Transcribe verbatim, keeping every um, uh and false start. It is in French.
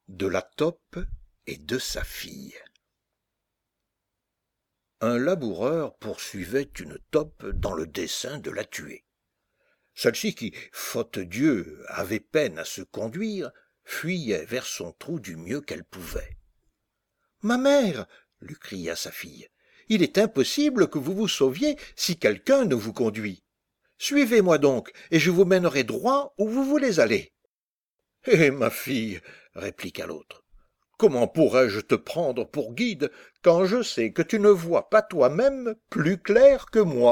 De la taupe et de sa fille. Un laboureur poursuivait une taupe dans le dessein de la tuer. Celle-ci qui, faute Dieu, avait peine à se conduire, fuyait vers son trou du mieux qu'elle pouvait. « Ma mère, lui cria sa fille, il est impossible que vous vous sauviez si quelqu'un ne vous conduit. Suivez-moi donc, et je vous mènerai droit où vous voulez aller. »« Eh, ma fille, répliqua l'autre, comment pourrais-je te prendre pour guide quand je sais que tu ne vois pas toi-même plus clair que moi ?